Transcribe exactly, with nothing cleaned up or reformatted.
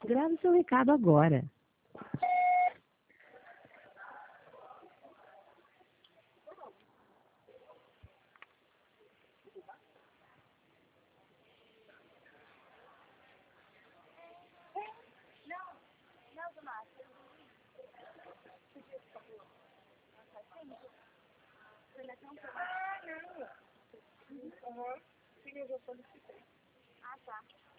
Grave seu recado agora. Ah, não. Uhum. Sim, eu já solicitei. Ah, tá.